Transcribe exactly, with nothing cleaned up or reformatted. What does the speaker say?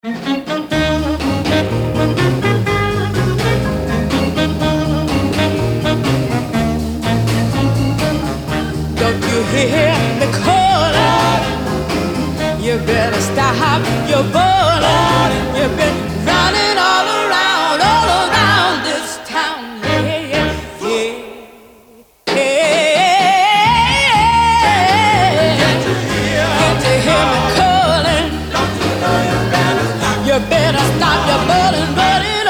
Don't you hear me calling? You better stop your bowling. You've been running all around, all around this town. Yeah, yeah, yeah. Yeah. Can't you hear, Can't you hear me calling? Don't you know you better stop? You better stop your bowling, bowling.